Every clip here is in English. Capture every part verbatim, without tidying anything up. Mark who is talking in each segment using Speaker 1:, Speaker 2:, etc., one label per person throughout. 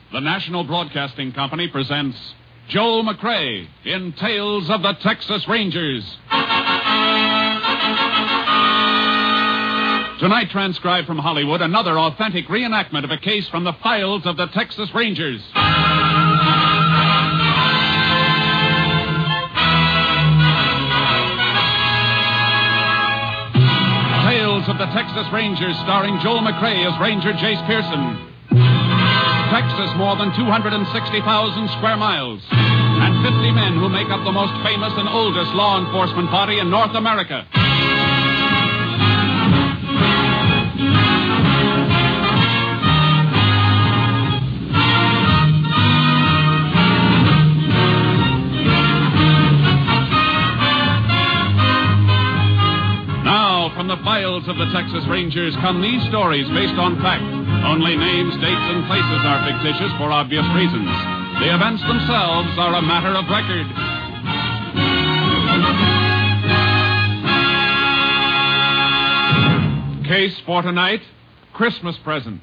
Speaker 1: the National Broadcasting Company presents Joel McCrea in Tales of the Texas Rangers. Tonight, transcribed from Hollywood, another authentic reenactment of a case from the files of the Texas Rangers. Tales of the Texas Rangers, starring Joel McCrea as Ranger Jace Pearson. Texas, more than two hundred sixty thousand square miles, and fifty men who make up the most famous and oldest law enforcement body in North America. Now, from the files of the Texas Rangers come these stories based on fact. Only names, dates, and places are fictitious for obvious reasons. The events themselves are a matter of record. Case for tonight, Christmas present.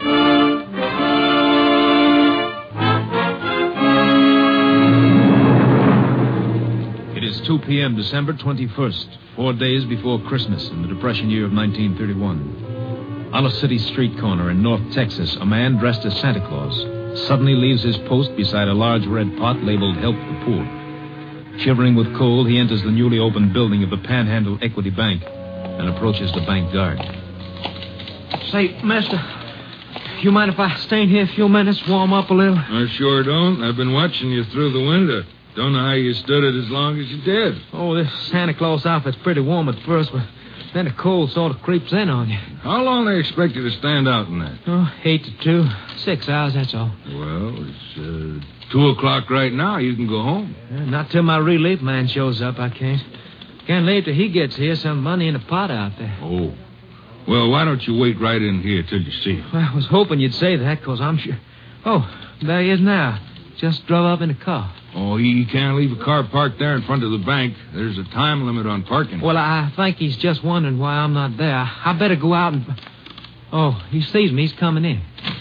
Speaker 2: It is two p.m., December twenty-first, four days before Christmas in the Depression year of nineteen thirty-one. On a city street corner in North Texas, a man dressed as Santa Claus suddenly leaves his post beside a large red pot labeled Help the Poor. Shivering with cold, he enters the newly opened building of the Panhandle Equity Bank and approaches the bank guard.
Speaker 3: Say, mister, you mind if I stay in here a few minutes, warm up a little?
Speaker 4: I sure don't. I've been watching you through the window. Don't know how you stood it as long as you did.
Speaker 3: Oh, this Santa Claus outfit's pretty warm at first, but then the cold sort of creeps in on you.
Speaker 4: How long they expect you to stand out in that?
Speaker 3: Oh, eight to two. Six hours, that's all.
Speaker 4: Well, it's uh, two o'clock right now. You can go home.
Speaker 3: Uh, not till my relief man shows up, I can't. Can't leave till he gets here. Some money in a pot out there.
Speaker 4: Oh. Well, why don't you wait right in here till you see him?
Speaker 3: Well, I was hoping you'd say that, because I'm sure... Oh, there he is now. Just drove up in a car.
Speaker 4: Oh, he can't leave a car parked there in front of the bank. There's a time limit on parking.
Speaker 3: Well, I think he's just wondering why I'm not there. I better go out and... Oh, he sees me. He's coming in.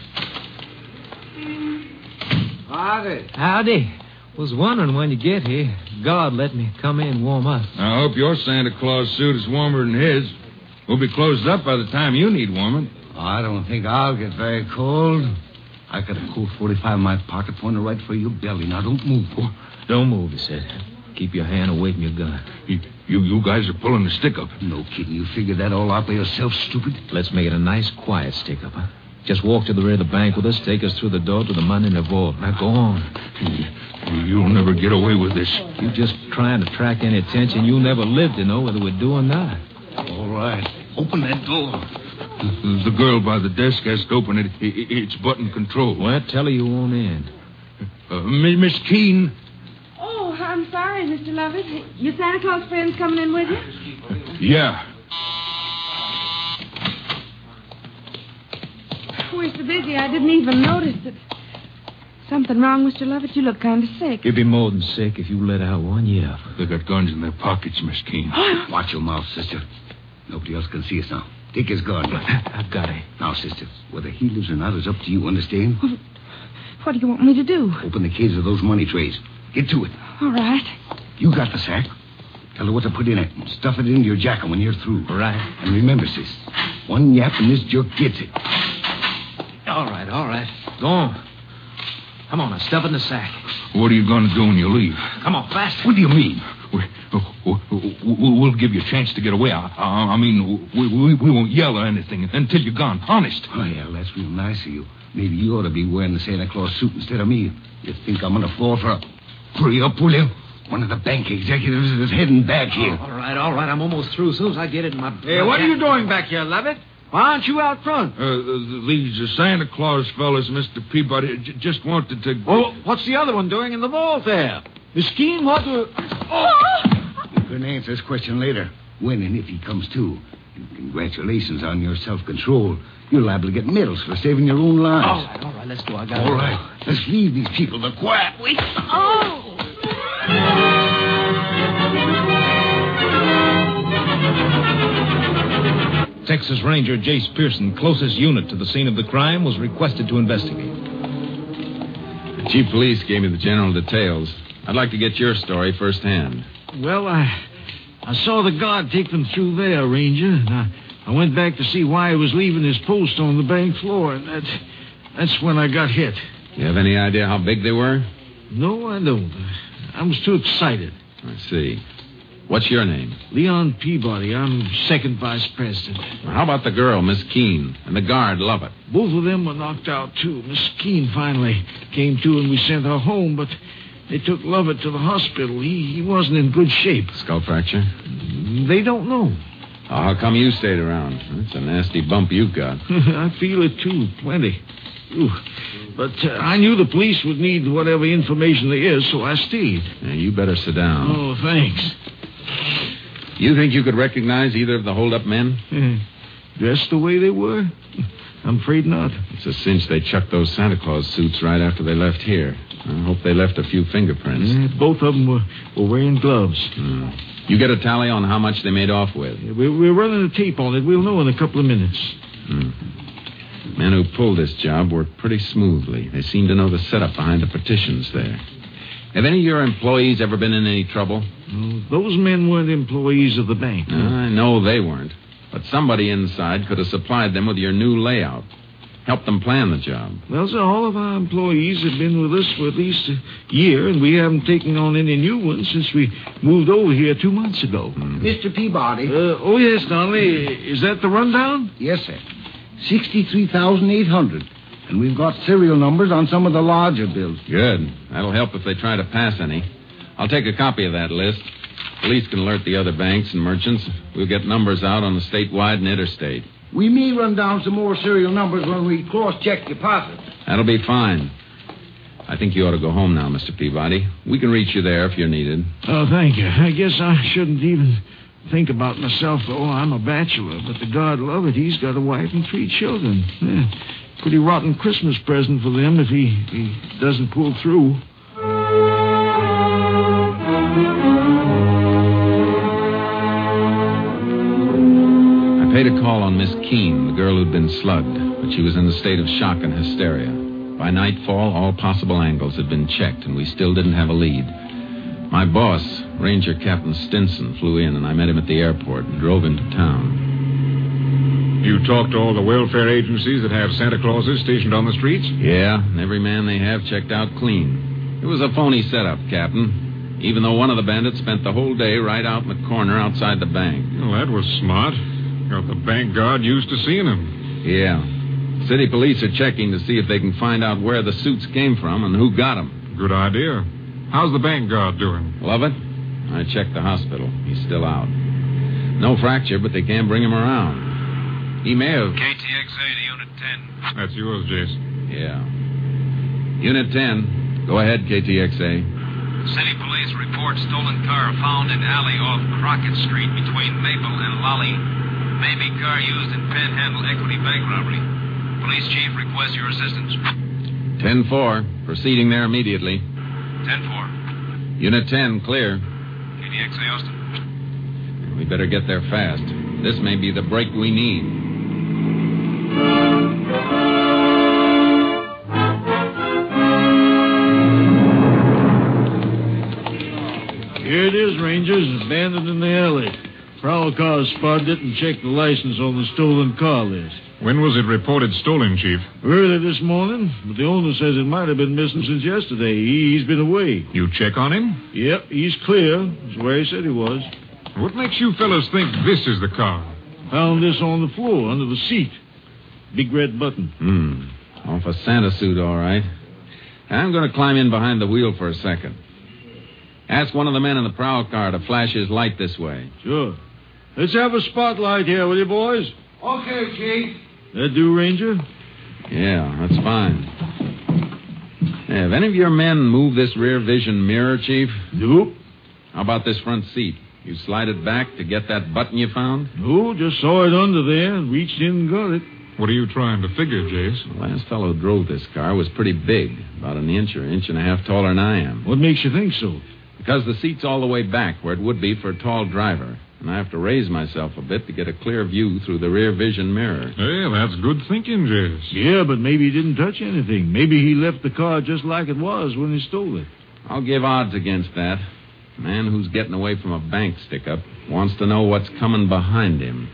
Speaker 5: Howdy.
Speaker 3: Howdy. Was wondering when you get here. God let me come in and warm up.
Speaker 4: I hope your Santa Claus suit is warmer than his. We'll be closed up by the time you need warming.
Speaker 5: I don't think I'll get very cold. I got a Colt forty-five in my pocket, pointed right for your belly. Now, don't move. Oh.
Speaker 2: Don't move, he said. Keep your hand away from your gun.
Speaker 4: You, you, you guys are pulling the stick up.
Speaker 5: No kidding. You figured that all out by yourself, stupid?
Speaker 2: Let's make it a nice, quiet stick-up, huh? Just walk to the rear of the bank with us, take us through the door to the money in the vault. Now, go on.
Speaker 4: You, you'll never get away with this.
Speaker 2: You're just trying to attract any attention. You'll never live to know whether we're doing or not.
Speaker 5: All right. Open that door.
Speaker 4: The girl by the desk has to open it. It's button control.
Speaker 2: Well, tell her you won't in.
Speaker 4: Uh, Miss Keene.
Speaker 6: Oh, I'm sorry, Mister Lovett. Your Santa Claus friend's coming in with you?
Speaker 4: Yeah.
Speaker 6: We're so busy, I didn't even notice it. Something wrong, Mister Lovett? You look kind of sick.
Speaker 2: You'd be more than sick if you let out one yell.
Speaker 4: They got guns in their pockets, Miss Keene.
Speaker 5: Watch your mouth, sister. Nobody else can see us now. Take his gun.
Speaker 2: I've got it.
Speaker 5: Now, sister, whether he lives or not is up to you, understand?
Speaker 6: Well, what do you want me to do?
Speaker 5: Open the case of those money trays. Get to it.
Speaker 6: All right.
Speaker 5: You got the sack. Tell her what to put in it. And stuff it into your jacket when you're through.
Speaker 2: Right.
Speaker 5: And remember, sis, one yap and this jerk gets it.
Speaker 3: All right, all right. Go on. Come on, now, stuff it in the sack.
Speaker 4: What are you going to do when you leave?
Speaker 3: Come on, faster.
Speaker 4: What do you mean? We, we'll give you a chance to get away. I, I mean, we, we, we won't yell or anything until you're gone. Honest.
Speaker 5: Oh, yeah, that's real nice of you. Maybe you ought to be wearing the Santa Claus suit instead of me. You think I'm going to fall for a... Hurry up, will you? One of the bank executives is heading back here.
Speaker 3: Oh, all right, all right. I'm almost through. As soon as I get it in my...
Speaker 7: Hey, what are you doing back here, Lovett? Why aren't you out front?
Speaker 4: Uh, these Santa Claus fellas, Mister Peabody, j- just wanted to...
Speaker 7: Well, what's the other one doing in the vault there? Miss Keene, what the...
Speaker 6: Oh!
Speaker 5: You can answer this question later. When and if he comes to. And congratulations on your self-control. You're liable to get medals for saving your own lives.
Speaker 3: All right, all right. Let's go. I got it.
Speaker 5: All right. Let's leave these people to quiet. Wait.
Speaker 6: Oh!
Speaker 2: Texas Ranger Jace Pearson, closest unit to the scene of the crime, was requested to investigate.
Speaker 8: The chief police gave me the general details. I'd like to get your story firsthand.
Speaker 7: Well, I I saw the guard take them through there, Ranger, and I, I went back to see why he was leaving his post on the bank floor, and that, that's when I got hit.
Speaker 8: You have any idea how big they were?
Speaker 7: No, I don't. I was too excited.
Speaker 8: I see. What's your name?
Speaker 7: Leon Peabody. I'm second vice president.
Speaker 8: How about the girl, Miss Keene, and the guard, Lovett?
Speaker 7: Both of them were knocked out, too. Miss Keene finally came to, and we sent her home, but they took Lovett to the hospital. He, he wasn't in good shape.
Speaker 8: Skull fracture?
Speaker 7: They don't know.
Speaker 8: Oh, how come you stayed around? That's a nasty bump you've got.
Speaker 7: I feel it, too. Plenty. Ooh. But uh, I knew the police would need whatever information there is, so I stayed.
Speaker 8: Yeah, you better sit down.
Speaker 7: Oh, thanks.
Speaker 8: You think you could recognize either of the hold-up men?
Speaker 7: Uh, dressed the way they were? I'm afraid not.
Speaker 8: It's a cinch they chucked those Santa Claus suits right after they left here. I hope they left a few fingerprints.
Speaker 7: Uh, both of them were, were wearing gloves.
Speaker 8: Hmm. You get a tally on how much they made off with?
Speaker 7: Yeah, we're, we're running a tape on it. We'll know in a couple of minutes.
Speaker 8: Hmm. Men who pulled this job worked pretty smoothly. They seem to know the setup behind the partitions there. Have any of your employees ever been in any trouble?
Speaker 7: No, those men weren't employees of the bank.
Speaker 8: No, I know they weren't. But somebody inside could have supplied them with your new layout. Helped them plan the job.
Speaker 7: Well, sir, all of our employees have been with us for at least a year, and we haven't taken on any new ones since we moved over here two months ago.
Speaker 8: Mm.
Speaker 5: Mister Peabody.
Speaker 7: Uh, oh, yes, Donnelly. Is that the rundown?
Speaker 5: Yes, sir. sixty-three thousand eight hundred. And we've got serial numbers on some of the larger bills.
Speaker 8: Good. That'll help if they try to pass any. I'll take a copy of that list. Police can alert the other banks and merchants. We'll get numbers out on the statewide and interstate.
Speaker 5: We may run down some more serial numbers when we cross-check deposits.
Speaker 8: That'll be fine. I think you ought to go home now, Mister Peabody. We can reach you there if you're needed.
Speaker 7: Oh, thank you. I guess I shouldn't even think about myself, though. I'm a bachelor, but the God love it, he's got a wife and three children. Yeah. Pretty rotten Christmas present for them if he, he doesn't pull through.
Speaker 8: I paid a call on Miss Keene, the girl who'd been slugged, but she was in a state of shock and hysteria. By nightfall, all possible angles had been checked, and we still didn't have a lead. My boss, Ranger Captain Stinson, flew in, and I met him at the airport and drove him to town.
Speaker 4: You talked to all the welfare agencies that have Santa Clauses stationed on the streets?
Speaker 8: Yeah, and every man they have checked out clean. It was a phony setup, Captain, even though one of the bandits spent the whole day right out in the corner outside the bank.
Speaker 4: Well, that was smart. Got the bank guard used to seeing him.
Speaker 8: Yeah. City police are checking to see if they can find out where the suits came from and who got them.
Speaker 4: Good idea. How's the bank guard doing?
Speaker 8: Lovett? I checked the hospital. He's still out. No fracture, but they can't bring him around. He may have...
Speaker 2: K T X A to Unit ten.
Speaker 4: That's yours, Jason.
Speaker 8: Yeah. Unit ten. Go ahead, K T X A.
Speaker 2: City police report stolen car found in alley off Crockett Street between Maple and Lolly. Maybe car used in Panhandle Equity Bank robbery. Police chief requests your assistance.
Speaker 8: ten four. Proceeding there immediately.
Speaker 2: ten four.
Speaker 8: Unit ten, clear.
Speaker 2: K T X A Austin.
Speaker 8: We better get there fast. This may be the break we need.
Speaker 7: Here it is, Rangers, abandoned in the alley. Prowl car spotted it and checked the license on the stolen car list.
Speaker 4: When was it reported stolen, Chief?
Speaker 7: Early this morning, but the owner says it might have been missing since yesterday. He, he's been away.
Speaker 4: You check on him?
Speaker 7: Yep, he's clear. That's where he said he was.
Speaker 4: What makes you fellas think this is the car?
Speaker 7: Found this on the floor, under the seat. Big red button.
Speaker 8: Hmm. Off a Santa suit, all right. I'm going to climb in behind the wheel for a second. Ask one of the men in the prowl car to flash his light this way.
Speaker 7: Sure. Let's have a spotlight here, will you, boys?
Speaker 5: Okay, Chief.
Speaker 7: That do, Ranger?
Speaker 8: Yeah, that's fine. Hey, have any of your men moved this rear vision mirror, Chief?
Speaker 7: Nope.
Speaker 8: How about this front seat? You slide it back to get that button you found?
Speaker 7: No, just saw it under there and reached in and got it.
Speaker 4: What are you trying to figure, Jace?
Speaker 8: The last fellow who drove this car was pretty big, about an inch or an inch and a half taller than I am.
Speaker 7: What makes you think so?
Speaker 8: Because the seat's all the way back where it would be for a tall driver. and I have to raise myself a bit to get a clear view through the rear vision mirror.
Speaker 4: Hey, that's good thinking, Jace.
Speaker 7: Yeah, but maybe he didn't touch anything. Maybe he left the car just like it was when he stole it.
Speaker 8: I'll give odds against that. A man who's getting away from a bank stick-up wants to know what's coming behind him.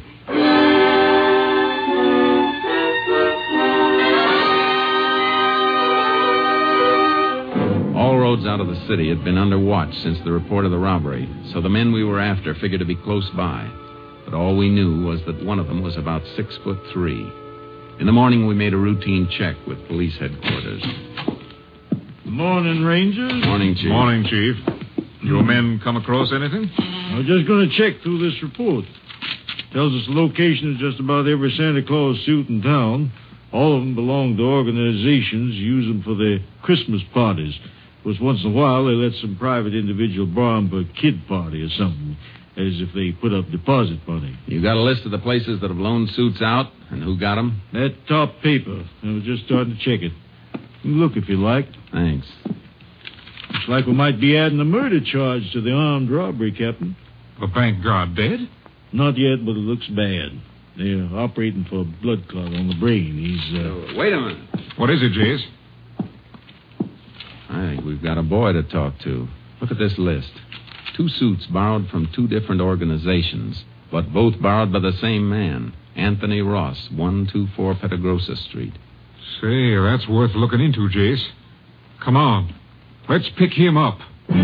Speaker 8: All roads out of the city had been under watch since the report of the robbery, so the men we were after figured to be close by. But all we knew was that one of them was about six foot three. In the morning, we made a routine check with police headquarters.
Speaker 7: Good morning, Rangers.
Speaker 8: Morning, Chief.
Speaker 4: Morning, Chief. Your men come across anything?
Speaker 7: I was just going to check through this report. Tells us the location of just about every Santa Claus suit in town. All of them belong to organizations, use them for their Christmas parties. Of course, once in a while, they let some private individual borrow them for a kid party or something, as if they put up deposit money.
Speaker 8: You got a list of the places that have loaned suits out and who got them?
Speaker 7: That top paper. I was just starting to check it. You can look if you like.
Speaker 8: Thanks.
Speaker 7: Looks like we might be adding a murder charge to the armed robbery, Captain.
Speaker 4: The bank guard dead?
Speaker 7: Not yet, but it looks bad. They're operating for a blood clot on the brain. He's, uh...
Speaker 8: Wait a minute.
Speaker 4: What is it, Jace?
Speaker 8: I think we've got a boy to talk to. Look at this list. Two suits borrowed from two different organizations, but both borrowed by the same man, Anthony Ross, one two four Petagrosa Street.
Speaker 4: Say, that's worth looking into, Jace. Come on. Let's pick him up.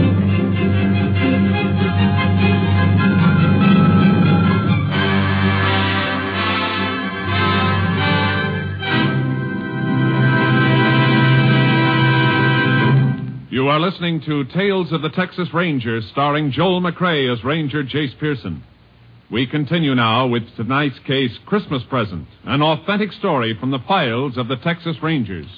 Speaker 1: You are listening to Tales of the Texas Rangers, starring Joel McCrea as Ranger Jace Pearson. We continue now with tonight's case, Christmas Present, an authentic story from the files of the Texas Rangers.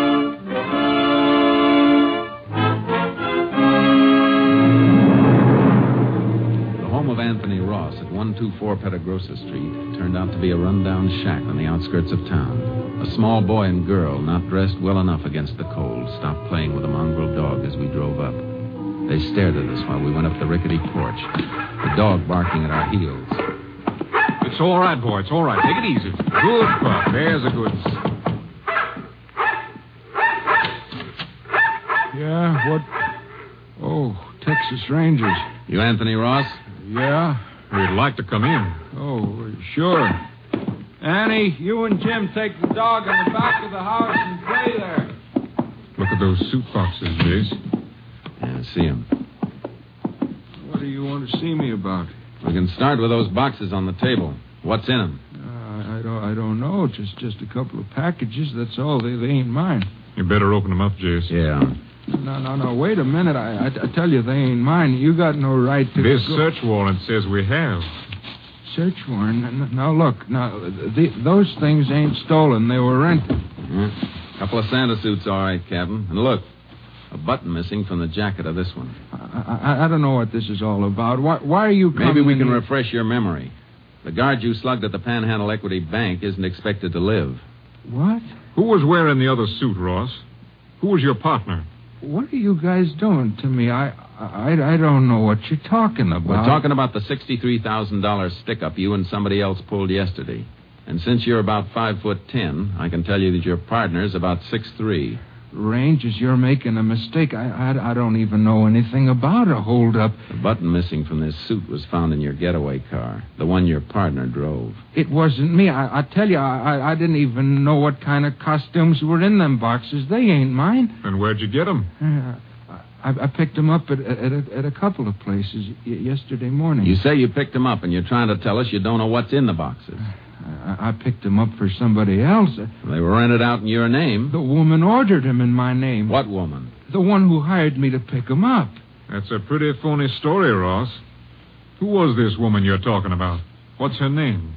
Speaker 8: The home of Anthony Ross at one two four Petagrosa Street turned out to be a rundown shack on the outskirts of town. A small boy and girl, not dressed well enough against the cold, stopped playing with a mongrel dog as we drove up. They stared at us while we went up the rickety porch, the dog barking at our heels.
Speaker 4: It's all right, boy. It's all right. Take it easy. Good pup. There's a good...
Speaker 9: Yeah, what... Oh, Texas Rangers.
Speaker 8: You Anthony Ross?
Speaker 9: Yeah?
Speaker 4: We'd like to come in.
Speaker 9: Oh, sure. Annie, you and Jim take the dog in the back of the house and play there.
Speaker 4: Look at those suit boxes, Jace.
Speaker 8: Yeah, see them.
Speaker 9: What do you want to see me about?
Speaker 8: We can start with those boxes on the table. What's in them?
Speaker 9: Uh, I don't I don't know. Just just a couple of packages, that's all. They, they ain't mine.
Speaker 4: You better open them up, Jace.
Speaker 8: Yeah.
Speaker 9: No, no, no. Wait a minute. I, I, I tell you, they ain't mine. You got no right to...
Speaker 4: This
Speaker 9: go...
Speaker 4: search warrant says we have.
Speaker 9: Search warrant? Now, look. Now, the, those things ain't stolen. They were rented.
Speaker 8: Yeah. Couple of Santa suits, all right, Captain. And look, a button missing from the jacket of this one.
Speaker 9: I, I, I don't know what this is all about. Why, why are you coming...
Speaker 8: Maybe we can
Speaker 9: here?
Speaker 8: refresh your memory. The guard you slugged at the Panhandle Equity Bank isn't expected to live.
Speaker 9: What?
Speaker 4: Who was wearing the other suit, Ross? Who was your partner?
Speaker 9: What are you guys doing to me? I, I, I don't know what you're talking about.
Speaker 8: We're talking about the sixty-three thousand dollars stick-up you and somebody else pulled yesterday. And since you're about five foot ten, I can tell you that your partner's about six three.
Speaker 9: Rangers, you're making a mistake. I, I, I don't even know anything about a holdup.
Speaker 8: The button missing from this suit was found in your getaway car, the one your partner drove.
Speaker 9: It wasn't me. I, I tell you, I, I didn't even know what kind of costumes were in them boxes. They ain't mine.
Speaker 4: And where'd you get them?
Speaker 9: Uh, I, I picked them up at, at, a, at a couple of places y- yesterday morning.
Speaker 8: You say you picked them up, and you're trying to tell us you don't know what's in the boxes.
Speaker 9: I, I picked them up for somebody else.
Speaker 8: They were rented out in your name.
Speaker 9: The woman ordered them in my name.
Speaker 8: What woman?
Speaker 9: The one who hired me to pick them up.
Speaker 4: That's a pretty phony story, Ross. Who was this woman you're talking about? What's her name?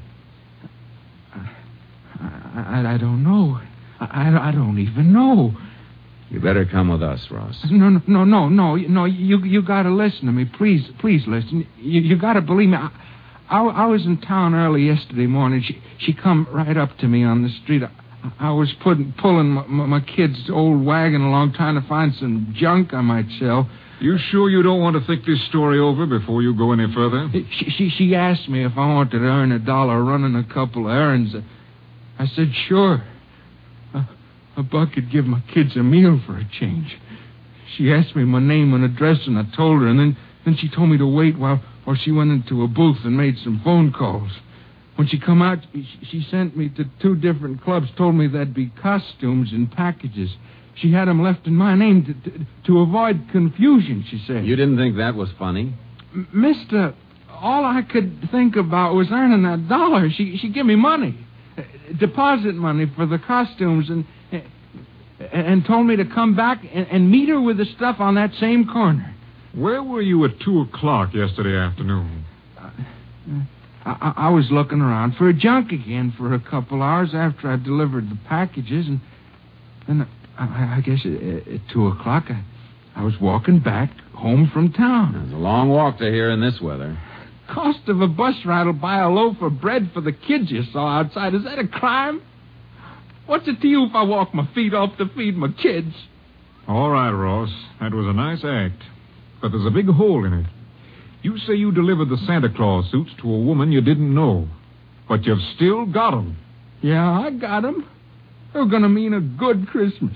Speaker 9: I, I, I don't know. I, I don't even know.
Speaker 8: You better come with us, Ross.
Speaker 9: No, no, no, no, no. no you you got to listen to me. Please, please listen. You, you got to believe me. I, I, I was in town early yesterday morning. She she come right up to me on the street. I, I was putting, pulling my, my, my kid's old wagon along, trying to find some junk I might sell.
Speaker 10: You sure you don't want to think this story over before you go any further?
Speaker 9: She, she, she asked me if I wanted to earn a dollar running a couple of errands. I said, sure. A, a buck could give my kids a meal for a change. She asked me my name and address, and I told her, and then, then she told me to wait while, while she went into a booth and made some phone calls. When she come out, she, she sent me to two different clubs, told me there'd be costumes in packages. She had them left in my name to, to, to avoid confusion, she said.
Speaker 8: You didn't think that was funny?
Speaker 9: M- Mister, all I could think about was earning that dollar. She she gave me money, uh, deposit money for the costumes, and uh, and told me to come back and, and meet her with the stuff on that same corner.
Speaker 10: Where were you at two o'clock yesterday afternoon?
Speaker 9: Uh, I, I was looking around for a junk again for a couple hours after I delivered the packages, and then I, I guess at, at two o'clock I, I was walking back home from town.
Speaker 8: It's a long walk to here in this weather.
Speaker 9: Cost of a bus ride will buy a loaf of bread for the kids you saw outside. Is that a crime? What's it to you if I walk my feet off to feed my kids?
Speaker 10: All right, Ross. That was a nice act. But there's a big hole in it. You say you delivered the Santa Claus suits to a woman you didn't know. But you've still got them.
Speaker 9: Yeah, I got them. They're going to mean a good Christmas.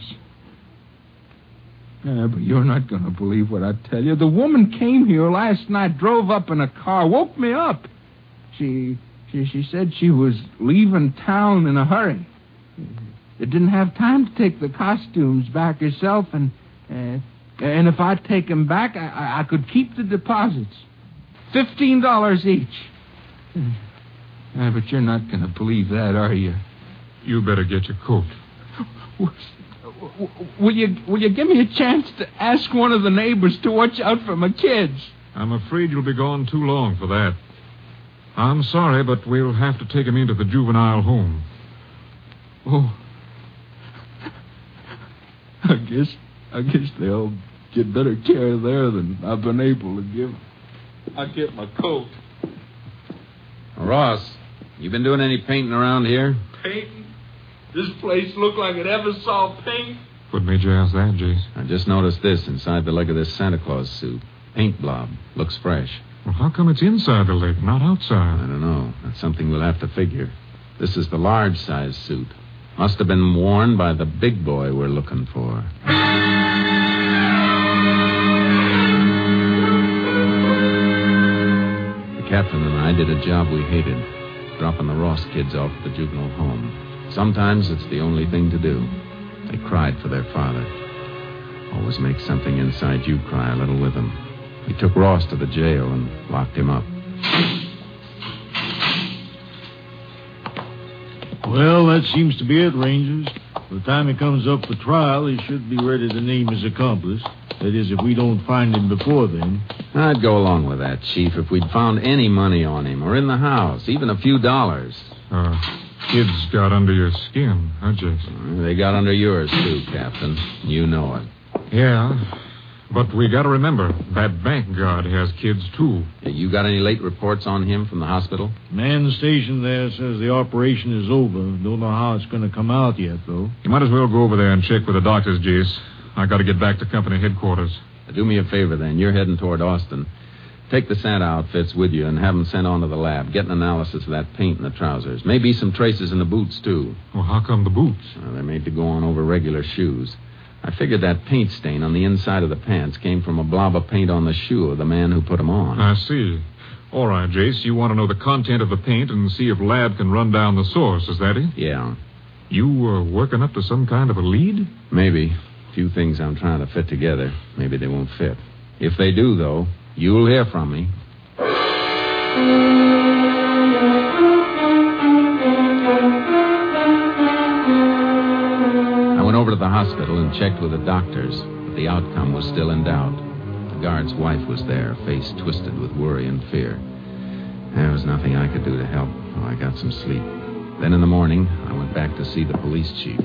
Speaker 9: Yeah, but you're not going to believe what I tell you. The woman came here last night, drove up in a car, woke me up. She she, she said she was leaving town in a hurry. They didn't have time to take the costumes back herself, and uh, and if I'd take them back, I, I could keep the deposits. Fifteen dollars each. Yeah, but you're not going to believe that, are you?
Speaker 10: You better get your coat.
Speaker 9: Will you will you give me a chance to ask one of the neighbors to watch out for my kids?
Speaker 10: I'm afraid you'll be gone too long for that. I'm sorry, but we'll have to take him into the juvenile home.
Speaker 7: Oh. I guess I guess they'll get better care there than I've been able to give. I'll get my coat.
Speaker 8: Ross, you been doing any painting around here?
Speaker 7: Painting? This place looked like it ever saw paint.
Speaker 10: What made you ask that, Jace?
Speaker 8: I just noticed this inside the leg of this Santa Claus suit. Paint blob. Looks fresh.
Speaker 10: Well, how come it's inside the leg, not outside?
Speaker 8: I don't know. That's something we'll have to figure. This is the large size suit. Must have been worn by the big boy we're looking for. The captain and I did a job we hated, dropping the Ross kids off at the juvenile home. Sometimes it's the only thing to do. They cried for their father. Always make something inside you cry a little with them. We took Ross to the jail and locked him up.
Speaker 7: Well, that seems to be it, Rangers. By the time he comes up for trial, he should be ready to name his accomplice. That is, if we don't find him before then.
Speaker 8: I'd go along with that, Chief, if we'd found any money on him or in the house, even a few dollars.
Speaker 10: Uh, kids got under your skin, huh, Jason?
Speaker 8: They got under yours, too, Captain. You know it.
Speaker 10: Yeah, but we got to remember, that bank guard has kids, too.
Speaker 8: You got any late reports on him from the hospital?
Speaker 7: Man stationed there says the operation is over. Don't know how it's going to come out yet, though.
Speaker 10: You might as well go over there and check with the doctors, Jace. I got to get back to company headquarters.
Speaker 8: Do me a favor, then. You're heading toward Austin. Take the Santa outfits with you and have them sent on to the lab. Get an analysis of that paint in the trousers. Maybe some traces in the boots, too.
Speaker 10: Well, how come the boots?
Speaker 8: Well, they're made to go on over regular shoes. I figured that paint stain on the inside of the pants came from a blob of paint on the shoe of the man who put them on.
Speaker 10: I see. All right, Jace, you want to know the content of the paint and see if lab can run down the source, is that it?
Speaker 8: Yeah.
Speaker 10: You uh, working up to some kind of a lead?
Speaker 8: Maybe. A few things I'm trying to fit together. Maybe they won't fit. If they do, though, you'll hear from me. I went over to the hospital and checked with the doctors, but the outcome was still in doubt. The guard's wife was there, face twisted with worry and fear. There was nothing I could do to help, so I got some sleep. Then in the morning, I went back to see the police chief.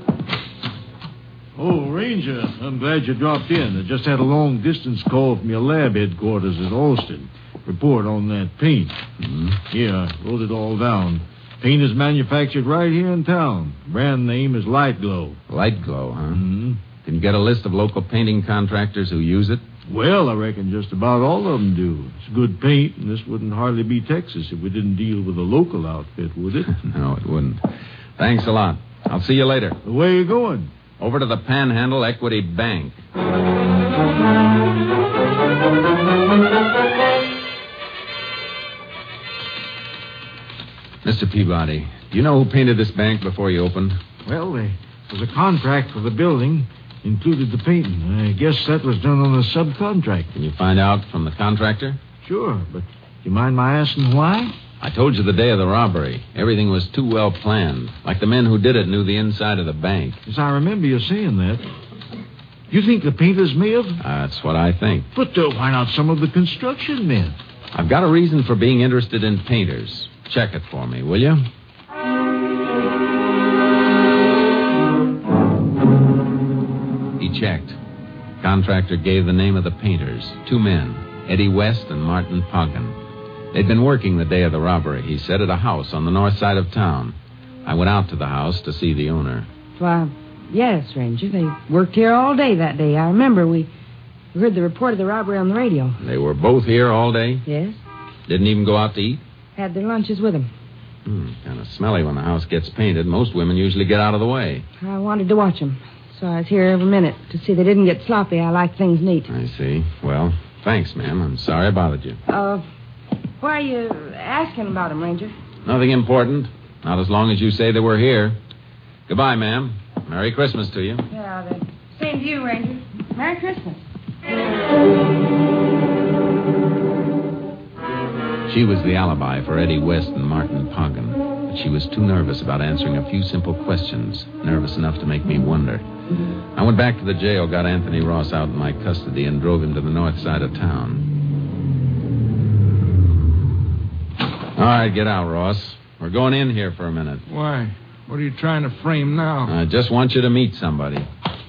Speaker 7: Oh, Ranger, I'm glad you dropped in. I just had a long-distance call from your lab headquarters at Austin. Report on that paint.
Speaker 8: Mm-hmm.
Speaker 7: Yeah, I wrote it all down. Paint is manufactured right here in town. Brand name is Light Glow.
Speaker 8: Light Glow, huh?
Speaker 7: Mm-hmm.
Speaker 8: Can you get a list of local painting contractors who use it?
Speaker 7: Well, I reckon just about all of them do. It's good paint, and this wouldn't hardly be Texas if we didn't deal with a local outfit, would it?
Speaker 8: No, it wouldn't. Thanks a lot. I'll see you later.
Speaker 7: Where you going?
Speaker 8: Over to the Panhandle Equity Bank. Mister Peabody, do you know who painted this bank before you opened?
Speaker 7: Well, there was a contract for the building, included the painting. I guess that was done on a subcontract.
Speaker 8: Can you find out from the contractor?
Speaker 7: Sure, but do you mind my asking why?
Speaker 8: I told you the day of the robbery. Everything was too well planned. Like the men who did it knew the inside of the bank.
Speaker 7: Yes, I remember you saying that. You think the painters may have?
Speaker 8: Uh, that's what I think.
Speaker 7: But uh, why not some of the construction men?
Speaker 8: I've got a reason for being interested in painters. Check it for me, will you? He checked. Contractor gave the name of the painters. Two men, Eddie West and Martin Poggin. They'd been working the day of the robbery, he said, at a house on the north side of town. I went out to the house to see the owner.
Speaker 6: Why, yes, Ranger. They worked here all day that day. I remember we heard the report of the robbery on the radio.
Speaker 8: They were both here all day?
Speaker 6: Yes.
Speaker 8: Didn't even go out to eat?
Speaker 6: Had their lunches with them.
Speaker 8: Hmm, kind of smelly when the house gets painted. Most women usually get out of the way.
Speaker 6: I wanted to watch them, so I was here every minute to see they didn't get sloppy. I like things neat.
Speaker 8: I see. Well, thanks, ma'am. I'm sorry I bothered you.
Speaker 6: Uh, why are you asking about them, Ranger?
Speaker 8: Nothing important. Not as long as you say they were here. Goodbye, ma'am. Merry Christmas to you.
Speaker 6: Yeah, the same to you, Ranger. Merry Christmas.
Speaker 8: She was the alibi for Eddie West and Martin Poggin, but she was too nervous about answering a few simple questions, nervous enough to make me wonder. I went back to the jail, got Anthony Ross out in my custody, and drove him to the north side of town. All right, get out, Ross. We're going in here for a minute.
Speaker 9: Why? What are you trying to frame now?
Speaker 8: I just want you to meet somebody.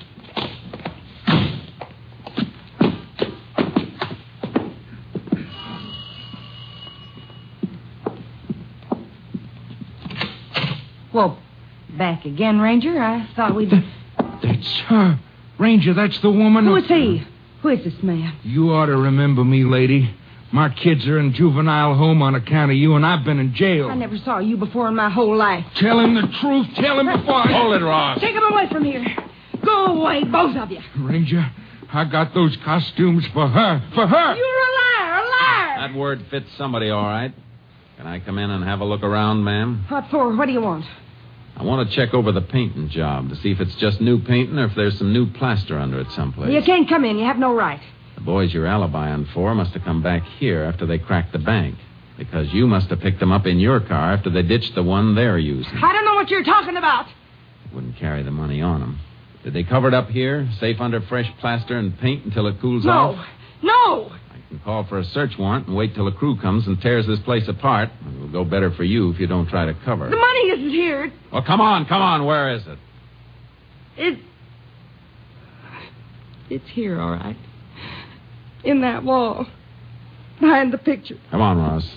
Speaker 6: Well, back again, Ranger. I thought we'd...
Speaker 9: That's her. Ranger, that's the woman...
Speaker 6: Who is he? Who is this man?
Speaker 9: You ought to remember me, lady. My kids are in juvenile home on account of you, and I've been in jail.
Speaker 6: I never saw you before in my whole life.
Speaker 9: Tell him the truth. Tell him before I...
Speaker 8: Hold it, Ross.
Speaker 6: Take him away from here. Go away, both of you.
Speaker 9: Ranger, I got those costumes for her. For her.
Speaker 6: You're a liar, a liar.
Speaker 8: That word fits somebody all right. Can I come in and have a look around, ma'am?
Speaker 6: What for? What do you want?
Speaker 8: I want to check over the painting job to see if it's just new painting or if there's some new plaster under it someplace.
Speaker 6: You can't come in. You have no right.
Speaker 8: The boys you're alibying for must have come back here after they cracked the bank, because you must have picked them up in your car after they ditched the one they're using.
Speaker 6: I don't know what you're talking about.
Speaker 8: Wouldn't carry the money on them. Did they cover it up here, safe under fresh plaster and paint until it cools
Speaker 6: no.
Speaker 8: off?
Speaker 6: No, no.
Speaker 8: I can call for a search warrant and wait till a crew comes and tears this place apart. It will go better for you if you don't try to cover it.
Speaker 6: The money isn't here.
Speaker 8: Well, come on, come on. Where is it?
Speaker 6: It... It's here, all right. In that wall. Behind the picture.
Speaker 8: Come on, Ross.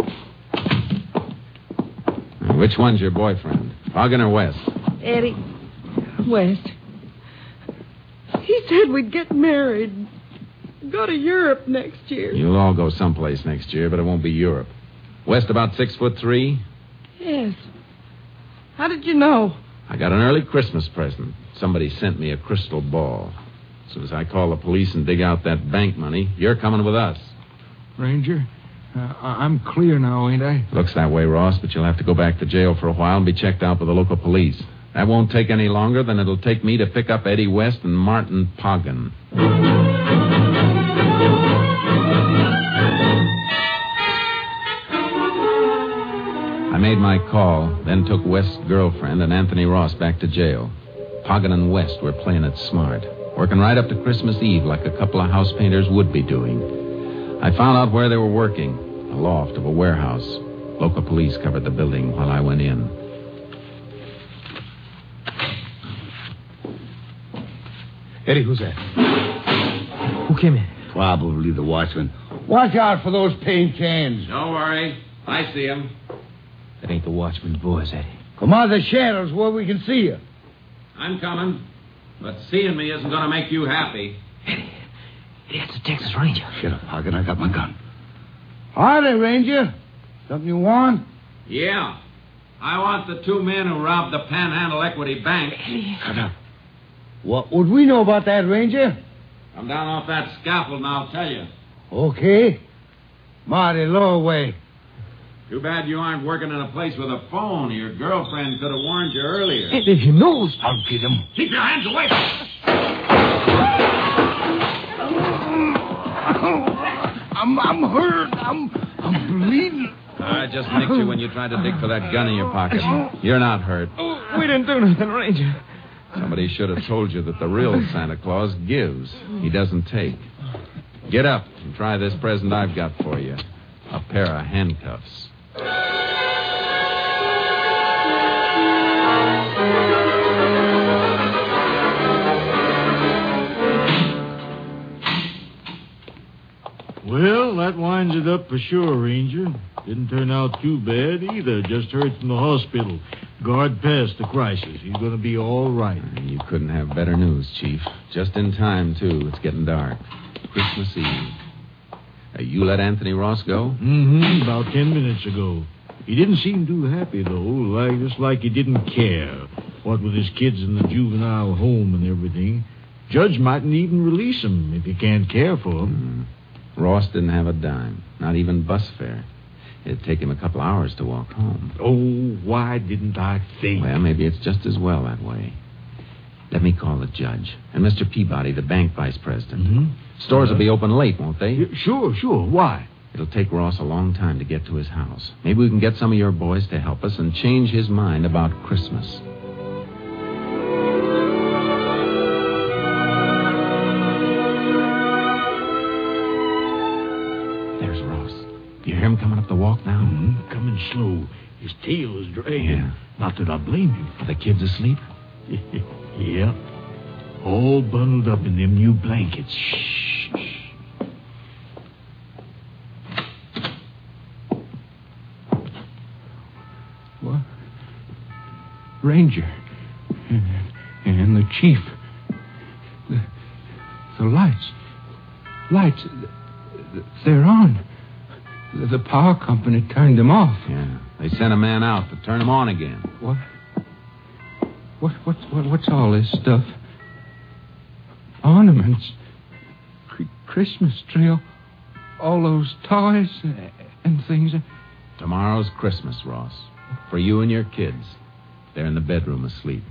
Speaker 8: Now, which one's your boyfriend? Poggin or West?
Speaker 6: Eddie West. He said we'd get married. Go to Europe next year.
Speaker 8: You'll all go someplace next year, but it won't be Europe. West about six foot three?
Speaker 6: Yes. How did you know?
Speaker 8: I got an early Christmas present. Somebody sent me a crystal ball. As soon as I call the police and dig out that bank money, you're coming with us.
Speaker 9: Ranger, uh, I- I'm clear now, ain't I?
Speaker 8: Looks that way, Ross, but you'll have to go back to jail for a while and be checked out by the local police. That won't take any longer than it'll take me to pick up Eddie West and Martin Poggin. I made my call, then took West's girlfriend and Anthony Ross back to jail. Poggin and West were playing it smart, working right up to Christmas Eve like a couple of house painters would be doing. I found out where they were working, a loft of a warehouse. Local police covered the building while I went in.
Speaker 5: Eddie, who's that?
Speaker 3: Who came in?
Speaker 5: Probably the watchman. Watch out for those paint cans.
Speaker 8: Don't worry. I see him.
Speaker 3: That ain't the watchman's voice, Eddie.
Speaker 5: Come out of the shadows where we can see you.
Speaker 8: I'm coming. But seeing me isn't going to make you happy.
Speaker 3: Eddie, Yeah, it's a Texas Ranger.
Speaker 5: Shut up, Hogan. I got my gun. Howdy, Ranger. Something you want?
Speaker 11: Yeah. I want the two men who robbed the Panhandle Equity Bank.
Speaker 5: Shut up. What would we know about that, Ranger?
Speaker 11: Come down off that scaffold and I'll tell you.
Speaker 5: Okay. Marty, lower away.
Speaker 11: Too bad you aren't working in a place with a phone. Your girlfriend could have warned you earlier.
Speaker 3: Hey, he knows.
Speaker 5: I'll get him.
Speaker 11: Keep your hands away.
Speaker 5: I'm, I'm hurt. I'm, I'm bleeding.
Speaker 8: I just nicked you when you tried to dig for that gun in your pocket. You're not hurt.
Speaker 3: We didn't do nothing, Ranger.
Speaker 8: Somebody should have told you that the real Santa Claus gives. He doesn't take. Get up and try this present I've got for you. A pair of handcuffs.
Speaker 7: Well, that winds it up for sure, Ranger. Didn't turn out too bad either. Just heard from the hospital. Guard passed the crisis. He's going to be all right.
Speaker 8: You couldn't have better news, Chief. Just in time, too. It's getting dark. Christmas Eve. Uh, you let Anthony Ross go?
Speaker 7: Mm-hmm, about ten minutes ago. He didn't seem too happy, though, like just like he didn't care. What with his kids in the juvenile home and everything. Judge mightn't even release him if he can't care for him.
Speaker 8: Mm. Ross didn't have a dime, not even bus fare. It'd take him a couple hours to walk home.
Speaker 7: Oh, why didn't I think?
Speaker 8: Well, maybe it's just as well that way. Let me call the judge. And Mister Peabody, the bank vice president.
Speaker 7: Mm-hmm.
Speaker 8: Stores will be open late, won't they?
Speaker 7: Yeah, sure, sure. Why?
Speaker 8: It'll take Ross a long time to get to his house. Maybe we can get some of your boys to help us and change his mind about Christmas. There's Ross. You hear him coming up the walk now?
Speaker 7: Mm-hmm. Coming slow. His tail is dragging.
Speaker 8: Yeah.
Speaker 7: Not that I blame him.
Speaker 8: Are the kids asleep?
Speaker 7: Yeah. All bundled up in them new blankets. Shh.
Speaker 9: What? Ranger. And, and the chief. The, the lights. Lights. They're on. The, the power company turned them off.
Speaker 8: Yeah. They sent a man out to turn them on again.
Speaker 9: What? What, what, what, what's all this stuff? Ornaments. C- Christmas tree. All those toys and things.
Speaker 8: Tomorrow's Christmas, Ross. For you and your kids. They're in the bedroom asleep.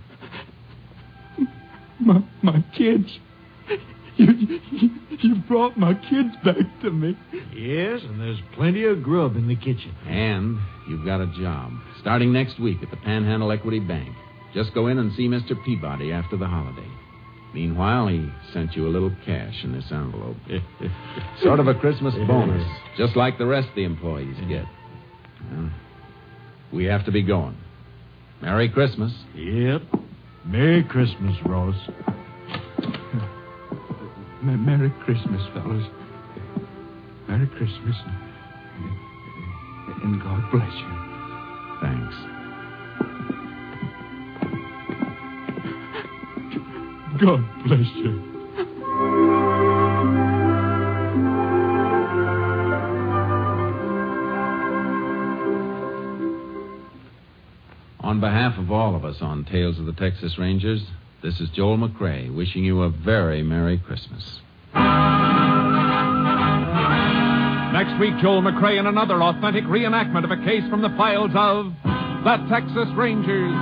Speaker 9: My, my kids. You, you, you brought my kids back to me.
Speaker 7: Yes, and there's plenty of grub in the kitchen.
Speaker 8: And you've got a job. Starting next week at the Panhandle Equity Bank. Just go in and see Mister Peabody after the holiday. Meanwhile, he sent you a little cash in this envelope. Sort of a Christmas bonus, just like the rest of the employees get. Well, we have to be going. Merry Christmas.
Speaker 7: Yep. Merry Christmas, Ross.
Speaker 9: Merry Christmas, fellas. Merry Christmas. And, and God bless you.
Speaker 8: Thanks.
Speaker 9: God bless you.
Speaker 8: On behalf of all of us on Tales of the Texas Rangers, this is Joel McCrae wishing you a very Merry Christmas.
Speaker 1: Next week, Joel McCrae in another authentic reenactment of a case from the files of the Texas Rangers.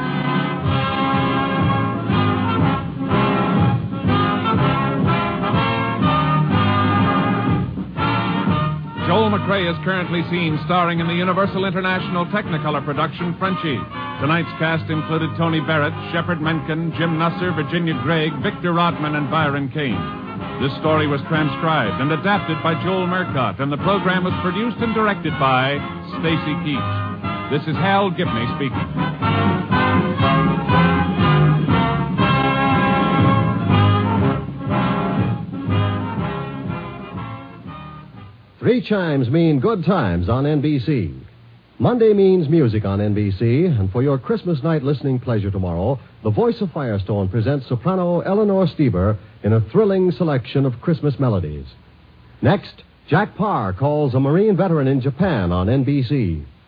Speaker 1: Joel McCrae is currently seen starring in the Universal International Technicolor production Frenchie. Tonight's cast included Tony Barrett, Shepard Menken, Jim Nusser, Virginia Gregg, Victor Rodman, and Byron Kane. This story was transcribed and adapted by Joel Murcott, and the program was produced and directed by Stacy Keach. This is Hal Gibney speaking.
Speaker 12: Three chimes mean good times on N B C. Monday means music on N B C, and for your Christmas night listening pleasure tomorrow, the voice of Firestone presents soprano Eleanor Stieber in a thrilling selection of Christmas melodies. Next, Jack Parr calls a Marine veteran in Japan on N B C.